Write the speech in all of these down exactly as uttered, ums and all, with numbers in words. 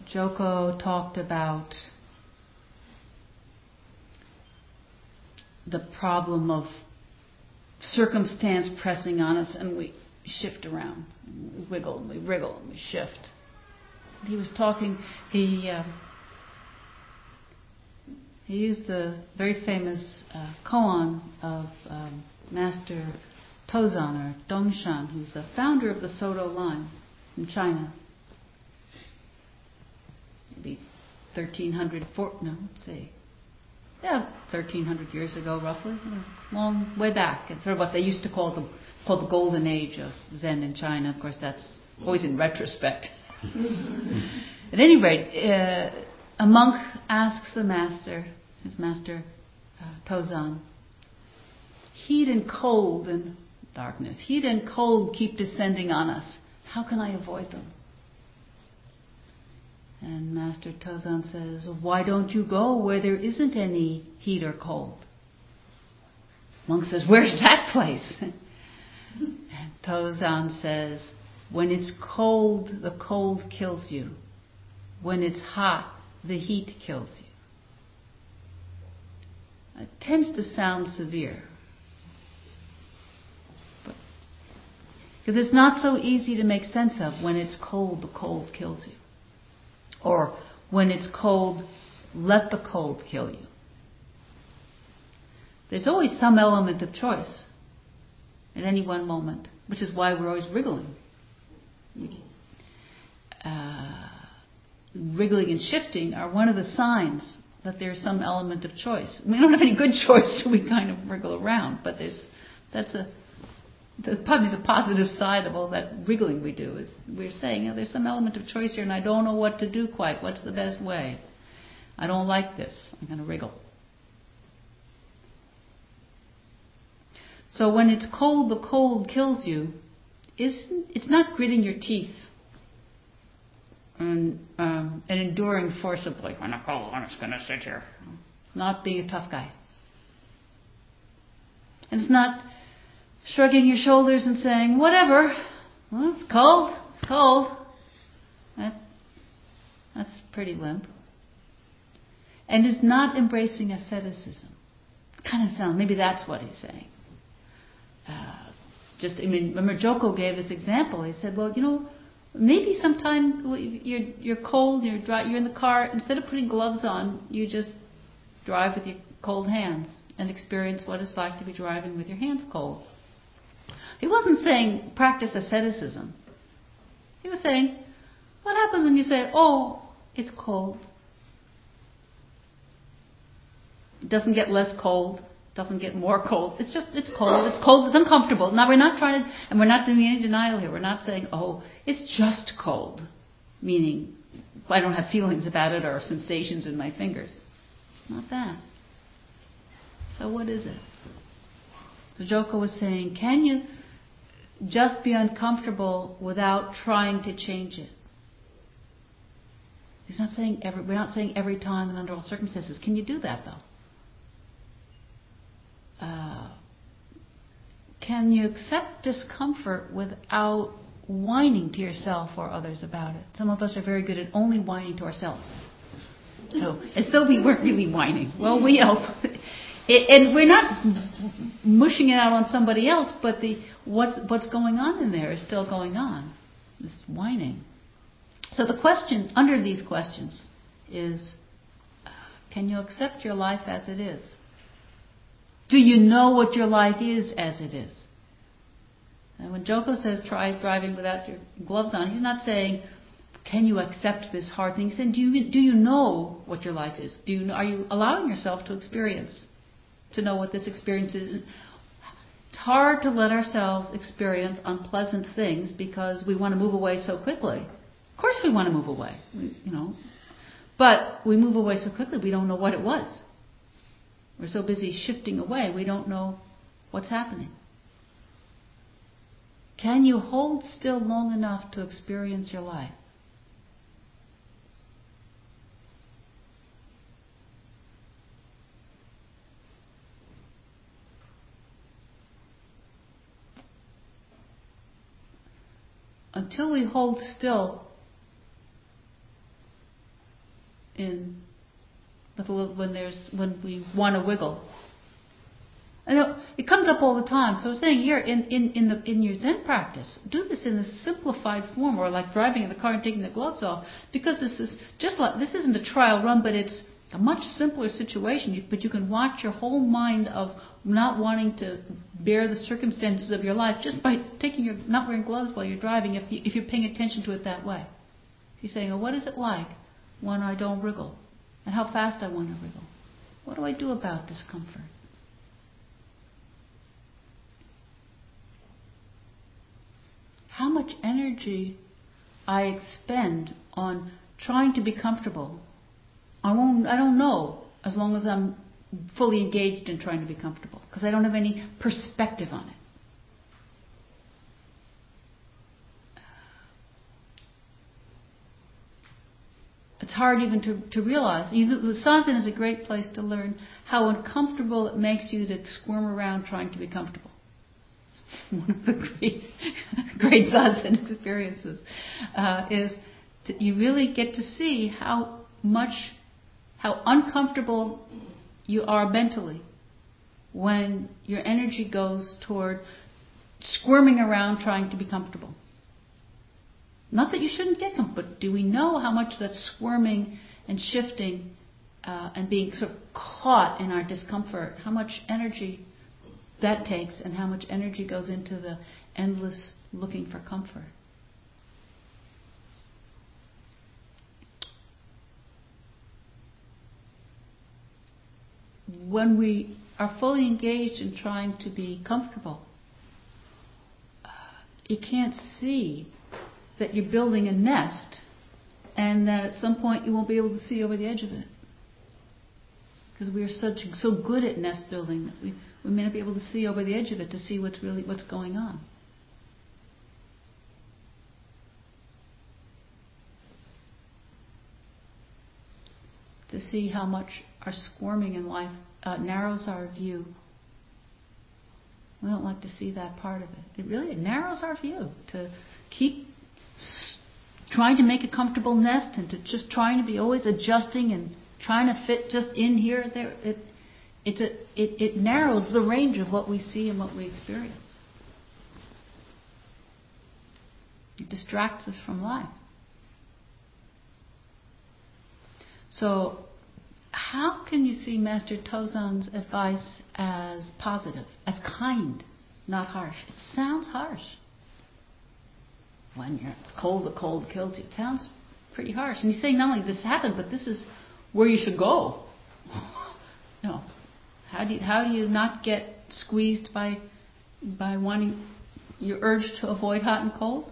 Joko talked about the problem of circumstance pressing on us and we shift around, and we wiggle, and we wriggle, and we shift. He was talking, he uh, he used the very famous uh, koan of um, Master Tozan, or Dongshan, who's the founder of the Soto line in China. Maybe thirteen hundred, four, no, let's see. Yeah, thirteen hundred years ago, roughly. You know, long way back. It's sort of what they used to call the, call the golden age of Zen in China. Of course, that's always in retrospect. At any rate, uh, a monk asks the master, his master uh, Tozan, heat and cold and darkness, heat and cold keep descending on us. How can I avoid them? And Master Tozan says, why don't you go where there isn't any heat or cold? Monk says, where's that place? And Tozan says, when it's cold, the cold kills you. When it's hot, the heat kills you. It tends to sound severe. Because it's not so easy to make sense of. When it's cold, the cold kills you. Or when it's cold, let the cold kill you. There's always some element of choice at any one moment, which is why we're always wriggling. Uh, wriggling and shifting are one of the signs that there's some element of choice. We don't have any good choice, so we kind of wriggle around. But there's that's a the, probably the positive side of all that wriggling we do is we're saying, you know, there's some element of choice here, and I don't know what to do quite. What's the best way? I don't like this. I'm going to wriggle. So when it's cold, the cold kills you. Isn't, it's not gritting your teeth and, um, and enduring forcibly. I'm not cold, I'm just going to sit here. It's not being a tough guy. And it's not shrugging your shoulders and saying, whatever, well, it's cold, it's cold. That, that's pretty limp. And it's not embracing asceticism. Kind of sound, maybe that's what he's saying. Uh, just, I mean, remember Joko gave this example. He said, well, you know, maybe sometime you're you're cold, you're dry, you're in the car. Instead of putting gloves on, you just drive with your cold hands and experience what it's like to be driving with your hands cold. He wasn't saying practice asceticism. He was saying, what happens when you say, oh, it's cold? It doesn't get less cold. Doesn't get more cold. It's just, it's cold. It's cold. It's uncomfortable. Now we're not trying to, and we're not doing any denial here. We're not saying, oh, it's just cold. Meaning, I don't have feelings about it or sensations in my fingers. It's not that. So what is it? So Joko was saying, can you just be uncomfortable without trying to change it? He's not saying every, we're not saying every time and under all circumstances. Can you do that though? Uh, can you accept discomfort without whining to yourself or others about it? Some of us are very good at only whining to ourselves. So, as though we weren't really whining. Well, we help. And we're not mushing it out on somebody else, but the what's what's going on in there is still going on. This whining. So the question under these questions is, can you accept your life as it is? Do you know what your life is as it is? And when Joko says try driving without your gloves on, he's not saying, can you accept this hard thing? He's saying, do you, do you know what your life is? Do you, are you allowing yourself to experience, to know what this experience is? It's hard to let ourselves experience unpleasant things because we want to move away so quickly. Of course we want to move away, we, you know. But we move away so quickly we don't know what it was. We're so busy shifting away, we don't know what's happening. Can you hold still long enough to experience your life? Until we hold still, in with a little, when there's when we want to wiggle. I know it comes up all the time. So I'm saying here in, in, in the in your Zen practice, do this in a simplified form, or like driving in the car and taking the gloves off, because this is just like this isn't a trial run, but it's a much simpler situation. You, but you can watch your whole mind of not wanting to bear the circumstances of your life just by taking your not wearing gloves while you're driving. If you, if you're paying attention to it that way, you're saying, "Oh, what is it like when I don't wriggle, and how fast I want to wriggle? What do I do about discomfort?" How much energy I expend on trying to be comfortable, I won't. I don't know as long as I'm fully engaged in trying to be comfortable, because I don't have any perspective on it. It's hard even to, to realize. The Zazen is a great place to learn how uncomfortable it makes you to squirm around trying to be comfortable. One of the great, great Zazen experiences uh, is to, you really get to see how much, how uncomfortable you are mentally when your energy goes toward squirming around trying to be comfortable. Not that you shouldn't get comfortable, but do we know how much that squirming and shifting uh, and being sort of caught in our discomfort, how much energy that takes, and how much energy goes into the endless looking for comfort? When we are fully engaged in trying to be comfortable, you can't see that you're building a nest and that at some point you won't be able to see over the edge of it. Because we're such so good at nest building that we, we may not be able to see over the edge of it to see what's really what's going on. To see how much our squirming in life uh, narrows our view. We don't like to see that part of it. It really it narrows our view to keep s- trying to make a comfortable nest and to just trying to be always adjusting and trying to fit just in here and there. It it's a it, it narrows the range of what we see and what we experience. It distracts us from life. So, how can you see Master Tozan's advice as positive, as kind, not harsh? It sounds harsh. When you're, it's cold, the cold kills you. It sounds pretty harsh. And he's saying not only this happened, but this is where you should go. No. How do you, how do you not get squeezed by by wanting your urge to avoid hot and cold?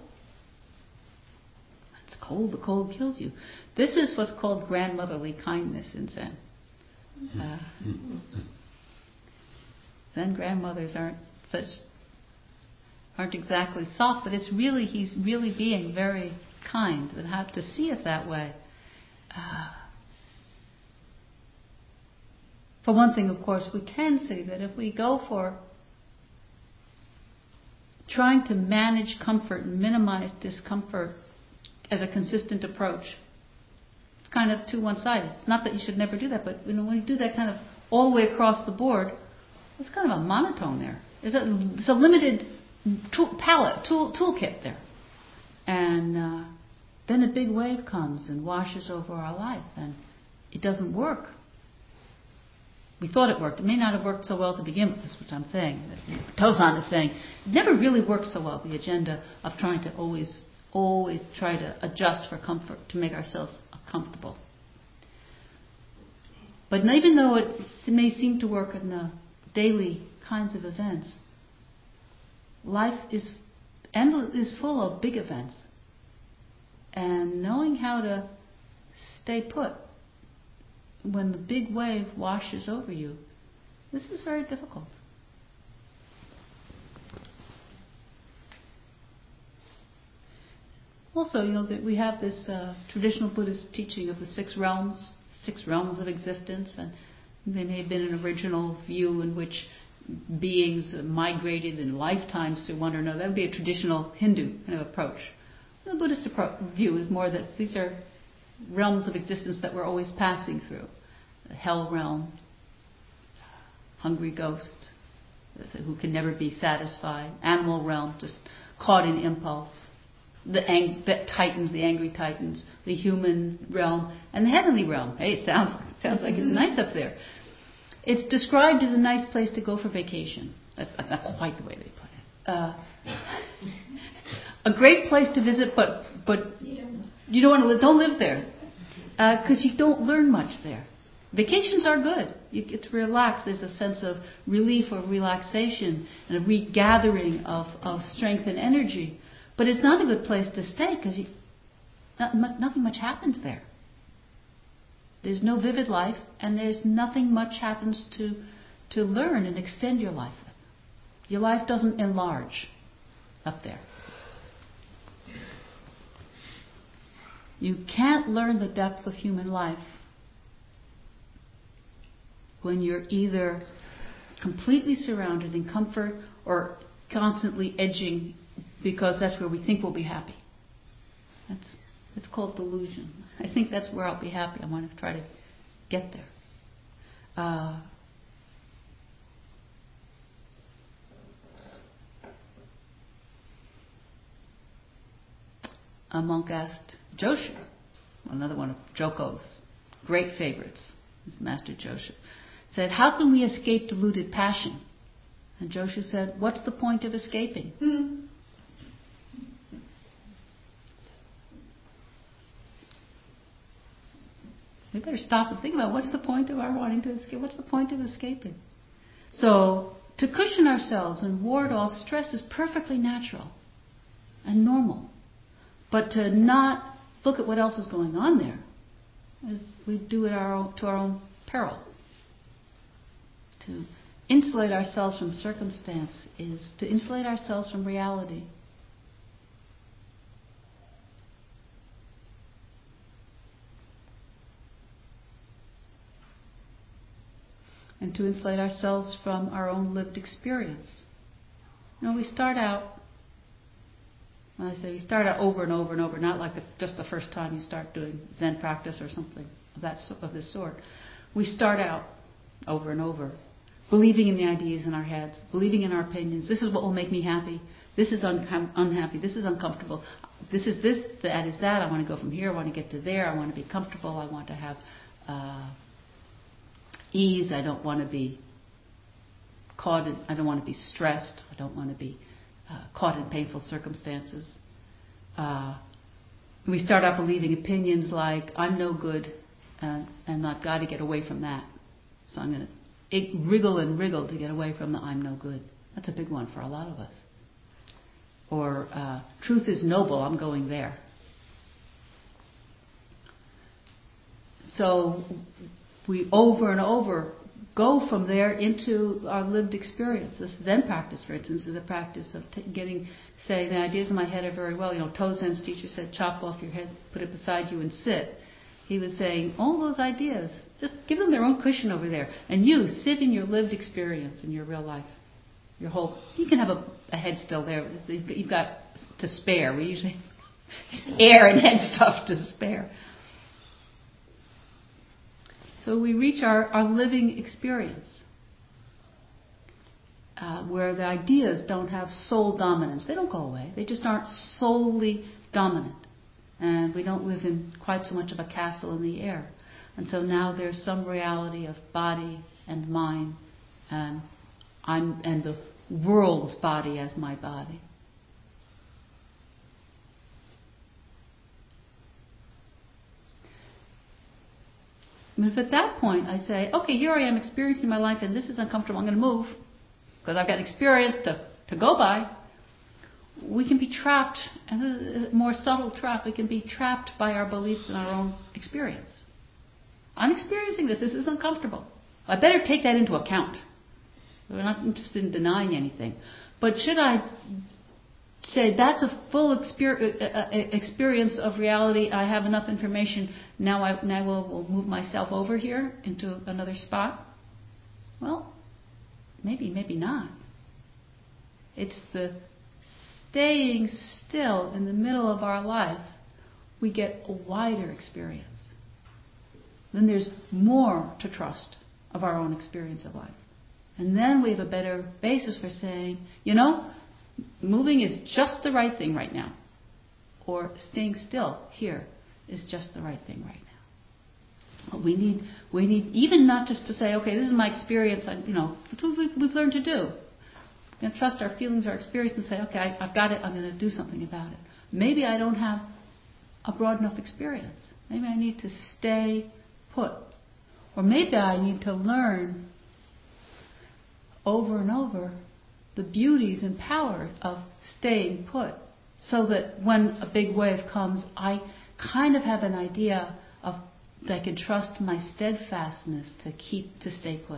It's cold, the cold kills you. This is what's called grandmotherly kindness in Zen. Uh, Zen grandmothers aren't such aren't exactly soft, but it's really he's really being very kind. And have to see it that way. Uh, for one thing, of course, we can see that if we go for trying to manage comfort and minimize discomfort as a consistent approach, it's kind of to one-sided. It's not that you should never do that, but you know, when you do that kind of all the way across the board, it's kind of a monotone there. There's a, there's a limited tool, palette, tool, toolkit there. And uh, then a big wave comes and washes over our life, and it doesn't work. We thought it worked. It may not have worked so well to begin with, is what I'm saying. Tozan is saying it never really worked so well, the agenda of trying to always, always try to adjust for comfort, to make ourselves comfortable. But even though it may seem to work in the daily kinds of events, life is endless, is full of big events. And knowing how to stay put when the big wave washes over you, this is very difficult. Also, you know, that we have this uh, traditional Buddhist teaching of the six realms, six realms of existence, and there may have been an original view in which beings migrated in lifetimes through one or another. That would be a traditional Hindu kind of approach. The Buddhist approach, view is more that these are realms of existence that we're always passing through. The hell realm, hungry ghost, who can never be satisfied. Animal realm, just caught in impulse. The ang- the titans, the angry titans. The human realm. And the heavenly realm. Hey, it sounds, it sounds like it's nice up there. It's described as a nice place to go for vacation. That's not quite the way they put it. Uh, a great place to visit, but but you don't want to live. Don't live there because uh, you don't learn much there. Vacations are good. You get to relax. There's a sense of relief or relaxation and a regathering of, of strength and energy. But it's not a good place to stay because not, nothing much happens there. There's no vivid life, and there's nothing much happens to to learn and extend your life. Your life doesn't enlarge up there. You can't learn the depth of human life when you're either completely surrounded in comfort or constantly edging because that's where we think we'll be happy. That's it's called delusion. I think that's where I'll be happy. I want to try to get there. Uh, a monk asked Joshu, another one of Joko's great favorites, is Master Joshu, said, how can we escape deluded passion? And Joshu said, what's the point of escaping? Hmm. We better stop and think about what's the point of our wanting to escape? What's the point of escaping? So, to cushion ourselves and ward off stress is perfectly natural and normal. But to not look at what else is going on there is we do it our own, to our own peril. To insulate ourselves from circumstance is to insulate ourselves from reality. And to insulate ourselves from our own lived experience. You know, we start out, when I say we start out over and over and over, not like the, just the first time you start doing Zen practice or something of that of this sort. We start out over and over, believing in the ideas in our heads, believing in our opinions. This is what will make me happy. This is un- unhappy. This is uncomfortable. This is this. That is that. I want to go from here. I want to get to there. I want to be comfortable. I want to have uh, ease. I don't want to be caught in, I don't want to be stressed. I don't want to be uh, caught in painful circumstances. Uh, we start out believing opinions like, I'm no good and, and I've got to get away from that. So I'm going to wriggle and wriggle to get away from the I'm no good. That's a big one for a lot of us. Or uh, truth is noble, I'm going there. So we over and over go from there into our lived experience. This Zen practice, for instance, is a practice of t- getting, say, the ideas in my head are very well. You know, Tozen's teacher said, chop off your head, put it beside you and sit. He was saying, all those ideas, just give them their own cushion over there. And you, sit in your lived experience in your real life. Your whole, you can have a, a head still there. You've got to spare. We usually air and head stuff to spare. So we reach our, our living experience uh, where the ideas don't have sole dominance. They don't go away. They just aren't solely dominant. And we don't live in quite so much of a castle in the air. And so now there's some reality of body and mind and I'm and the world's body as my body. And if at that point I say, okay, here I am experiencing my life and this is uncomfortable, I'm going to move because I've got experience to, to go by, we can be trapped, and a more subtle trap, we can be trapped by our beliefs in our own experience. I'm experiencing this, this is uncomfortable. I better take that into account. We're not interested in denying anything. But should I say that's a full exper- experience of reality, I have enough information, now I now will, will move myself over here into another spot? Well, maybe, maybe not. It's the staying still in the middle of our life we get a wider experience. Then there's more to trust of our own experience of life. And then we have a better basis for saying, you know, moving is just the right thing right now. Or staying still here is just the right thing right now. But we need, we need even not just to say, okay, this is my experience, I, you know, that's what we've, we've learned to do. We're going to trust our feelings, our experience, and say, okay, I, I've got it, I'm going to do something about it. Maybe I don't have a broad enough experience. Maybe I need to stay put. Or maybe I need to learn over and over the beauties and power of staying put, so that when a big wave comes, I kind of have an idea of that I can trust my steadfastness to keep, to stay put.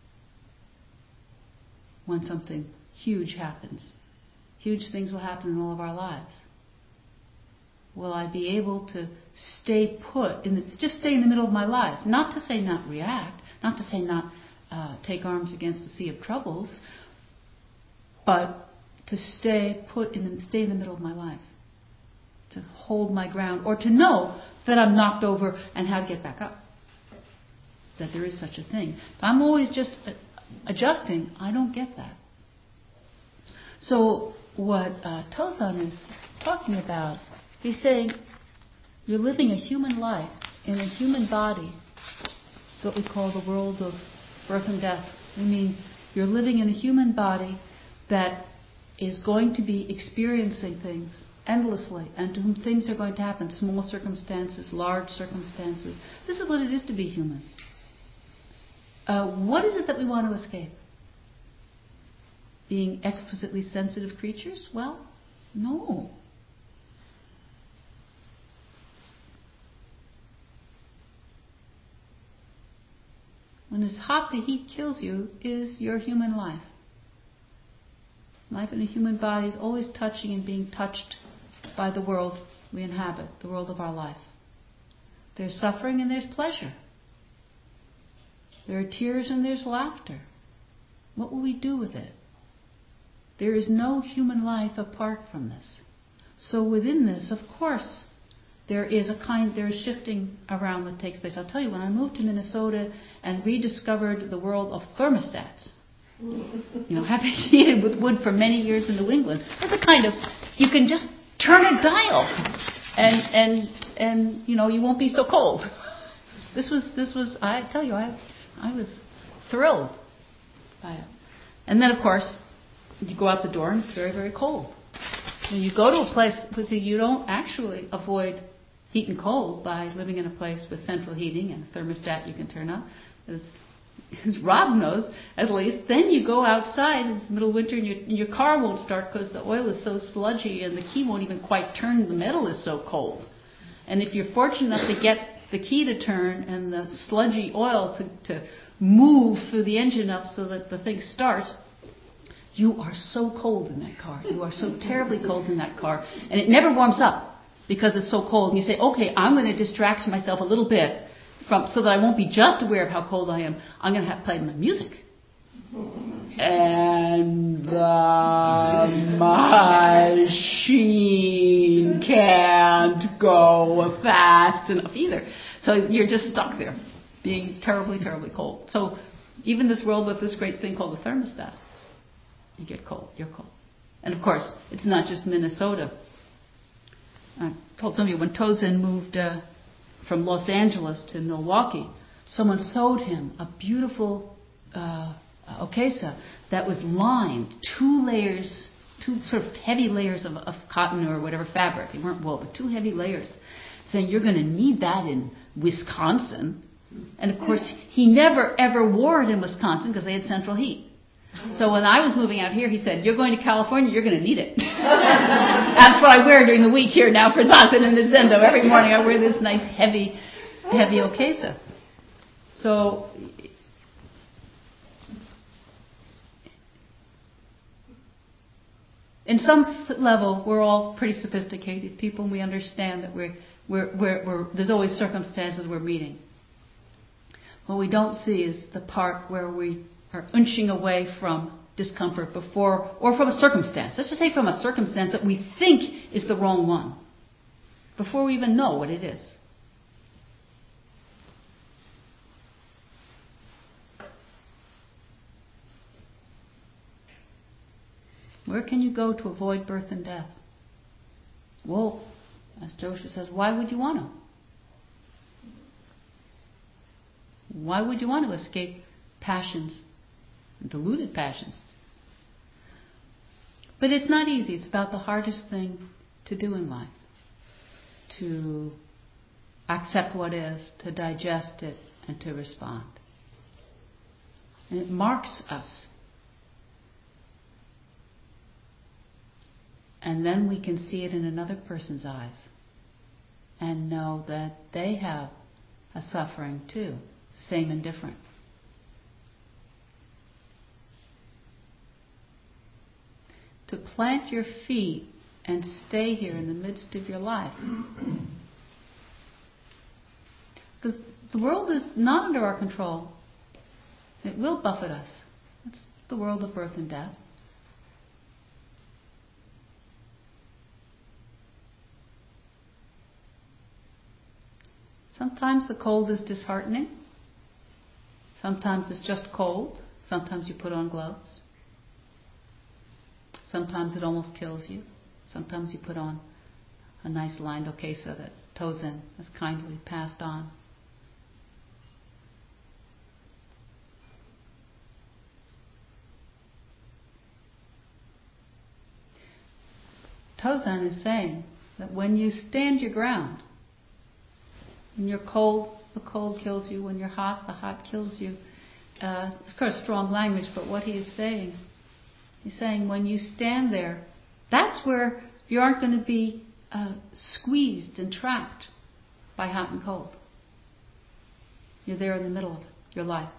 When something huge happens, huge things will happen in all of our lives. Will I be able to stay put, in the, just stay in the middle of my life? Not to say not react, not to say not uh, take arms against the sea of troubles, but to stay put in the, stay in the middle of my life, to hold my ground, or to know that I'm knocked over and how to get back up. That there is such a thing. If I'm always just adjusting, I don't get that. So what uh, Tozan is talking about, he's saying you're living a human life in a human body. It's what we call the world of birth and death. I mean, you're living in a human body that is going to be experiencing things endlessly, and to whom things are going to happen, small circumstances, large circumstances. This is what it is to be human. Uh, what is it that we want to escape? Being exquisitely sensitive creatures? Well, no. When it's hot, the heat kills you, is your human life. Life in a human body is always touching and being touched by the world we inhabit, the world of our life. There's suffering and there's pleasure. There are tears and there's laughter. What will we do with it? There is no human life apart from this. So within this, of course, there is a kind, there is shifting around that takes place. I'll tell you, when I moved to Minnesota and rediscovered the world of thermostats, you know, having heated with wood for many years in New England, there's a kind of, you can just turn a dial, and and and you know, you won't be so cold. This was this was I tell you, I I was thrilled by it. And then of course, you go out the door and it's very very cold. When you go to a place, because you don't actually avoid heat and cold by living in a place with central heating and a thermostat you can turn up. As, as Rob knows, at least, then you go outside, it's the middle of winter, and your, your car won't start because the oil is so sludgy and the key won't even quite turn, the metal is so cold. And if you're fortunate enough to get the key to turn and the sludgy oil to, to move through the engine up so that the thing starts, you are so cold in that car. You are so terribly cold in that car. And it never warms up because it's so cold. And you say, okay, I'm going to distract myself a little bit from, so that I won't be just aware of how cold I am. I'm going to have to play my music. And the machine can't go fast enough either. So you're just stuck there, being terribly, terribly cold. So even this world with this great thing called the thermostat, you get cold, you're cold. And of course, it's not just Minnesota. I told some of you, when Tozan moved uh, from Los Angeles to Milwaukee, someone sewed him a beautiful uh, okesa that was lined, two layers, two sort of heavy layers of, of cotton or whatever fabric. They weren't wool, but two heavy layers, saying you're going to need that in Wisconsin. And of course, he never ever wore it in Wisconsin because they had central heat. So when I was moving out here, he said, you're going to California, you're going to need it. That's what I wear during the week here now for Zazen and Zendo. Every morning I wear this nice heavy, heavy okesa. So in some level, we're all pretty sophisticated people, and we understand that we're, we're, we're, we're, there's always circumstances we're meeting. What we don't see is the part where we are inching away from discomfort before, or from a circumstance. Let's just say from a circumstance that we think is the wrong one. before we even know what it is. Where can you go to avoid birth and death? Well, as Joshu says, why would you want to? Why would you want to escape passions, deluded passions? But it's not easy. It's about the hardest thing to do in life. To accept what is, to digest it, and to respond. And it marks us. And then we can see it in another person's eyes and know that they have a suffering too, same and different. To plant your feet and stay here in the midst of your life. Because the world is not under our control. It will buffet us. It's the world of birth and death. Sometimes the cold is disheartening. Sometimes it's just cold. Sometimes you put on gloves. Sometimes it almost kills you. Sometimes you put on a nice lined okesa that Tozen has kindly passed on. Tozen is saying that when you stand your ground, when you're cold, the cold kills you. When you're hot, the hot kills you. Uh, of course, strong language, but what he is saying, he's saying when you stand there, that's where you aren't going to be uh, squeezed and trapped by hot and cold. You're there in the middle of your life.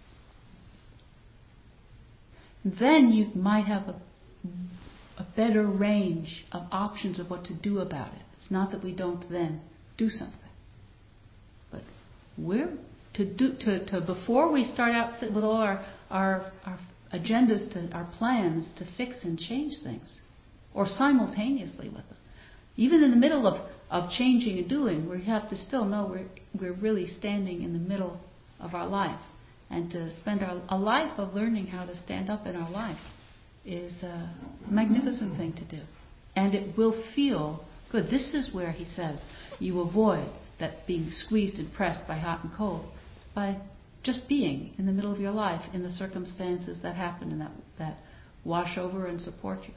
Then you might have a, a better range of options of what to do about it. It's not that we don't then do something. But we're to do to, to before we start out with all our, our our agendas, to our plans to fix and change things, or simultaneously with them. Even in the middle of, of changing and doing, we have to still know we're we're really standing in the middle of our life, and to spend our, a life of learning how to stand up in our life is a magnificent thing to do, and it will feel good. This is where he says you avoid that being squeezed and pressed by hot and cold, by just being in the middle of your life in the circumstances that happen and that, that wash over and support you.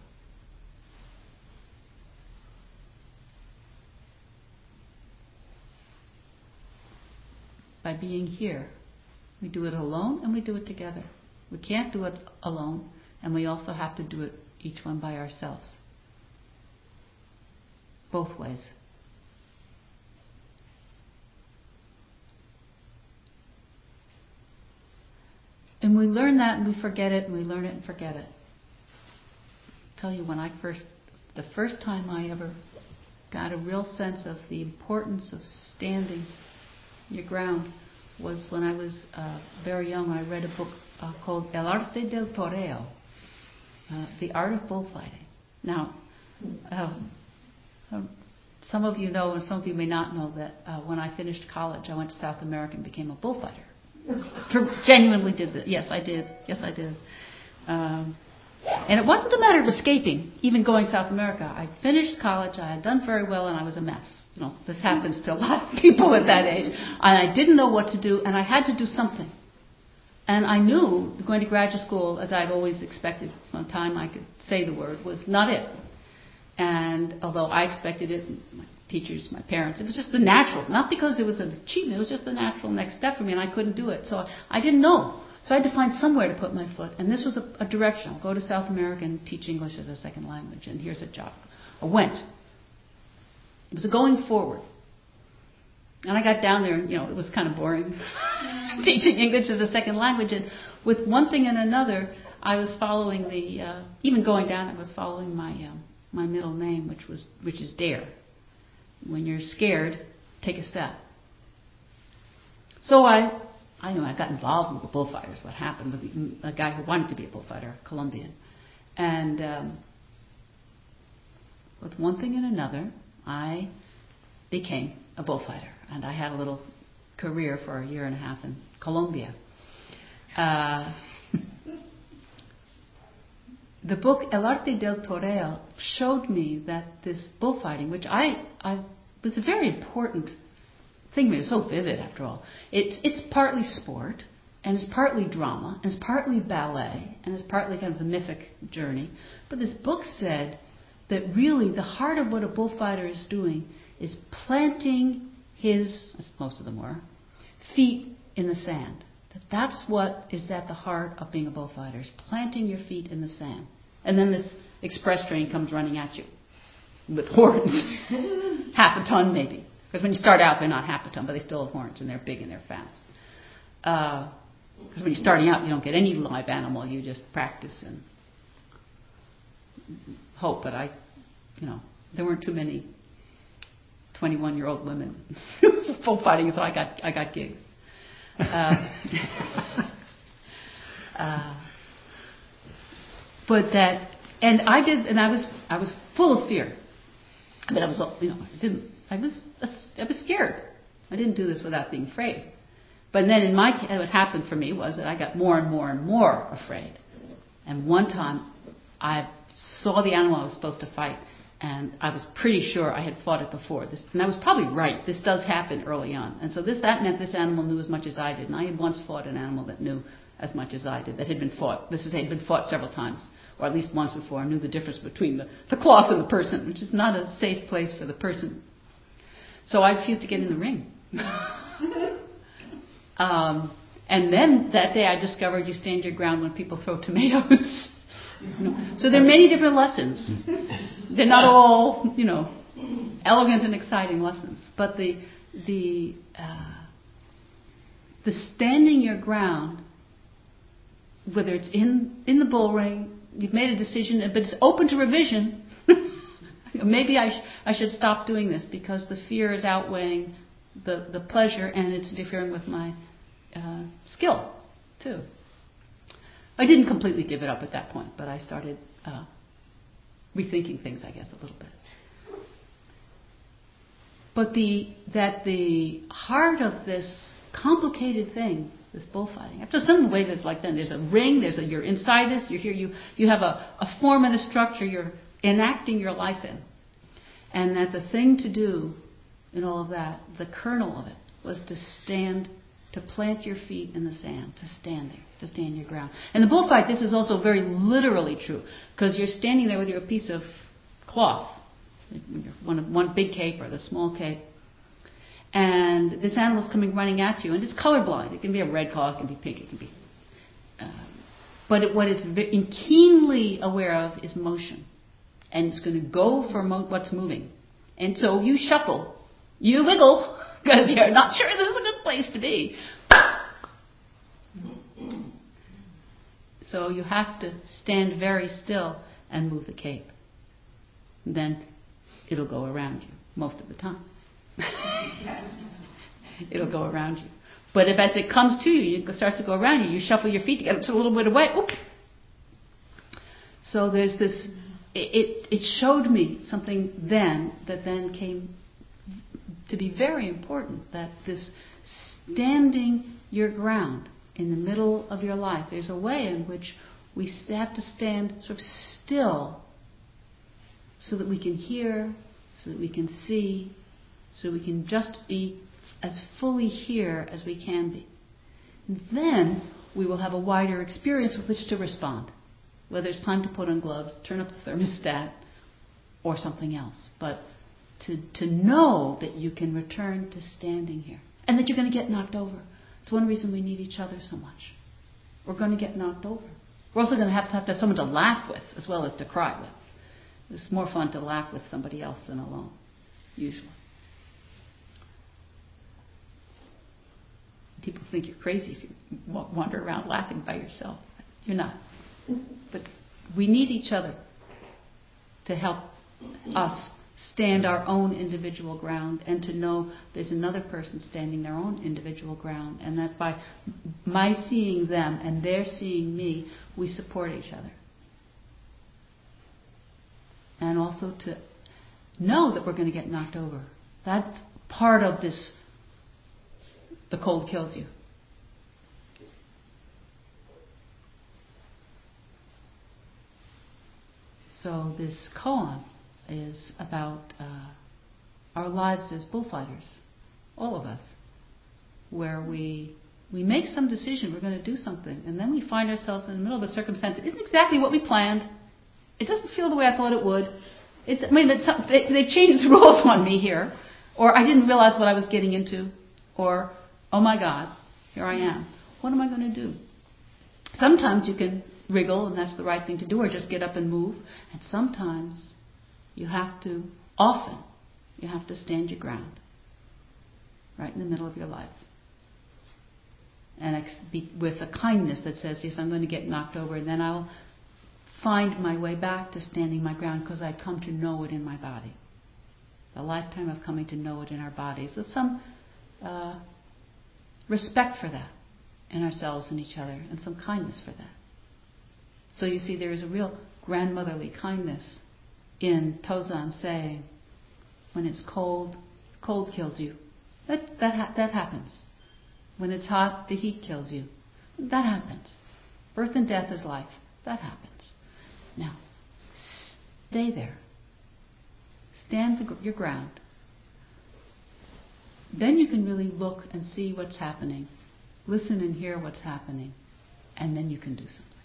By being here, we do it alone and we do it together. We can't do it alone, and we also have to do it each one by ourselves. Both ways. And we learn that and we forget it, and we learn it and forget it. I'll tell you, when I first, the first time I ever got a real sense of the importance of standing your ground was when I was uh, very young, when I read a book uh, called El Arte del Toreo, uh, The Art of Bullfighting. Now, uh, some of you know and some of you may not know that uh, when I finished college, I went to South America and became a bullfighter. Genuinely did that. Yes, I did. Yes, I did. Um, and it wasn't a matter of escaping, even going South America. I finished college, I had done very well, and I was a mess. You know, this happens to a lot of people at that age. And I didn't know what to do, and I had to do something. And I knew going to graduate school, as I'd always expected from the time I could say the word, was not it. And although I expected it, my teachers, my parents, it was just the natural, not because it was an achievement, it was just the natural next step for me, and I couldn't do it. So I didn't know. So I had to find somewhere to put my foot, and this was a, a direction. I'll go to South America and teach English as a second language, and here's a job. I went. It was a going forward. And I got down there, and you know, it was kind of boring teaching English as a second language. And with one thing and another, I was following the, uh, even going down, I was following my um, my middle name, which was which is Dare. When you're scared, take a step. So I, I know I got involved with the bullfighters. What happened with a guy who wanted to be a bullfighter, a Colombian, and um, with one thing and another, I became a bullfighter. And I had a little career for a year and a half in Colombia. Uh, the book El Arte del Toreo showed me that this bullfighting, which I, I was a very important thing, it was so vivid after all. It's, it's partly sport, and it's partly drama, and it's partly ballet, and it's partly kind of the mythic journey. But this book said that really the heart of what a bullfighter is doing is planting his, as most of them were, feet in the sand. That that's what is at the heart of being a bullfighter, is planting your feet in the sand. And then this express train comes running at you with horns, half a ton maybe. Because when you start out, they're not half a ton, but they still have horns, and they're big and they're fast. Because uh, when you're starting out, you don't get any live animal. You just practice and hope. But I, you know, there weren't too many twenty-one-year-old women bullfighting, so I got I got gigs. Uh, uh, but that, and I did, and I was I was full of fear. I mean, I was, you know, I didn't. I was I was scared. I didn't do this without being afraid. But then in my case, what happened for me was that I got more and more and more afraid. And one time I saw the animal I was supposed to fight, and I was pretty sure I had fought it before. This, and I was probably right. This does happen early on. And so this that meant this animal knew as much as I did. And I had once fought an animal that knew as much as I did, that had been fought. This had been fought several times, or at least once before. I knew the difference between the, the cloth and the person, which is not a safe place for the person. So I refused to get in the ring. um, and then that day I discovered you stand your ground when people throw tomatoes. You know? So there are many different lessons. They're not all, you know, elegant and exciting lessons. But the the uh, the standing your ground, whether it's in, in the bull ring, you've made a decision, but it's open to revision. Maybe I, sh- I should stop doing this because the fear is outweighing the, the pleasure, and it's interfering with my uh, skill, too. I didn't completely give it up at that point, but I started uh, rethinking things, I guess, a little bit. But the that the heart of this complicated thing, this bullfighting, after some ways it's like then there's a ring, there's a, you're inside this, you're here, you, you have a, a form and a structure, you're enacting your life in. And that the thing to do in all of that, the kernel of it, was to stand, to plant your feet in the sand, to stand there, to stand your ground. And the bullfight, this is also very literally true, because you're standing there with your piece of cloth, one, one big cape or the small cape, and this animal's coming running at you, and it's colorblind. It can be a red color, it can be pink, it can be... Uh, but it, what it's very, keenly aware of is motion. And it's going to go for mo- what's moving. And so you shuffle, you wiggle, because you're not sure this is a good place to be. So you have to stand very still and move the cape. Then it'll go around you, most of the time. It'll go around you. But if as it comes to you, it starts to go around you, you shuffle your feet to get a little bit away. Oop. So there's this... It, it showed me something then that then came to be very important, that this standing your ground in the middle of your life, there's a way in which we have to stand sort of still so that we can hear, so that we can see, so we can just be as fully here as we can be. And then we will have a wider experience with which to respond. Whether it's time to put on gloves, turn up the thermostat, or something else. But to to know that you can return to standing here. And that you're going to get knocked over. It's one reason we need each other so much. We're going to get knocked over. We're also going to have to have, to have someone to laugh with as well as to cry with. It's more fun to laugh with somebody else than alone, usually. People think you're crazy if you wander around laughing by yourself. You're not. But we need each other to help us stand our own individual ground and to know there's another person standing their own individual ground, and that by my seeing them and their seeing me, we support each other. And also to know that we're going to get knocked over That's part of this, the cold kills you. So this koan is about uh, our lives as bullfighters, all of us, where we we make some decision, we're going to do something, and then we find ourselves in the middle of a circumstance that isn't exactly what we planned. It doesn't feel the way I thought it would. It's, I mean, it's, they, they changed the rules on me here, or I didn't realize what I was getting into, or, oh my God, here I am. What am I going to do? Sometimes you can wriggle, and that's the right thing to do, or just get up and move. And sometimes you have to, often, you have to stand your ground, right in the middle of your life. And ex- be, with a kindness that says, yes, I'm going to get knocked over, and then I'll find my way back to standing my ground because I come to know it in my body. A lifetime of coming to know it in our bodies with some uh, respect for that in ourselves and each other, and some kindness for that. So you see, there is a real grandmotherly kindness in Tozan saying, when it's cold, cold kills you. That that ha- that happens. When it's hot, the heat kills you. That happens. Birth and death is life. That happens. Now, stay there. Stand the, your ground. Then you can really look and see what's happening. Listen and hear what's happening. And then you can do something.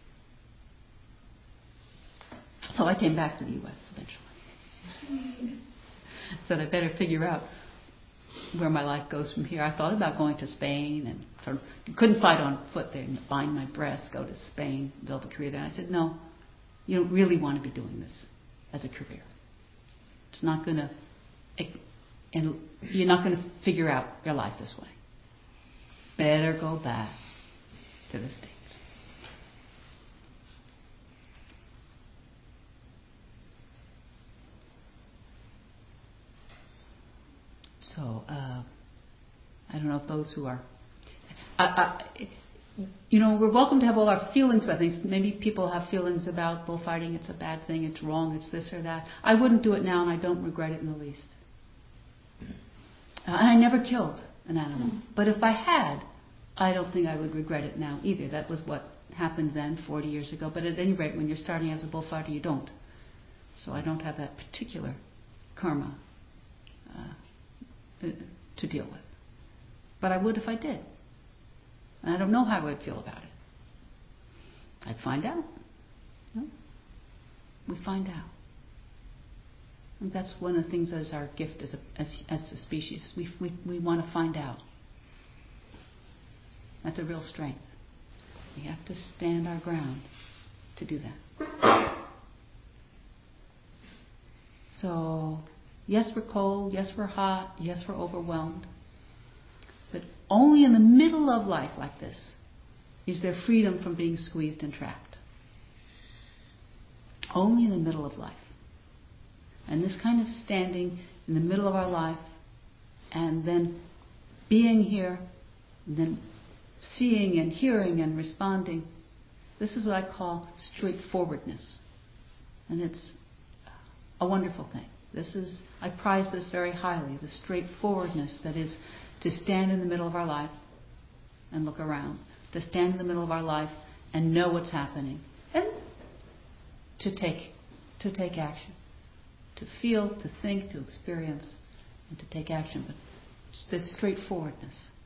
So I came back to the U S eventually. So I better figure out where my life goes from here. I thought about going to Spain and sort of couldn't fight on foot there and bind my breast, go to Spain, build a career there. I said, no, you don't really want to be doing this as a career. It's not going to, and you're not going to figure out your life this way. Better go back to the States. So, uh, I don't know if those who are, I, I, you know, we're welcome to have all our feelings about things. Maybe people have feelings about bullfighting. It's a bad thing. It's wrong. It's this or that. I wouldn't do it now, and I don't regret it in the least. Uh, and I never killed an animal. But if I had, I don't think I would regret it now either. That was what happened then, forty years ago. But at any rate, when you're starting as a bullfighter, you don't. So I don't have that particular karma uh, to deal with. But I would if I did. And I don't know how I would feel about it. I'd find out. No? We find out. And that's one of the things as our gift as a, as, as a species. We, we, we want to find out. That's a real strength. We have to stand our ground to do that. So, yes, we're cold. Yes, we're hot. Yes, we're overwhelmed. But only in the middle of life like this is there freedom from being squeezed and trapped. Only in the middle of life. And this kind of standing in the middle of our life and then being here, and then seeing and hearing and responding, this is what I call straightforwardness. And it's a wonderful thing. This is, I prize this very highly, the straightforwardness that is to stand in the middle of our life and look around, to stand in the middle of our life and know what's happening, and to take to take action, to feel, to think, to experience, and to take action. But it's this straightforwardness.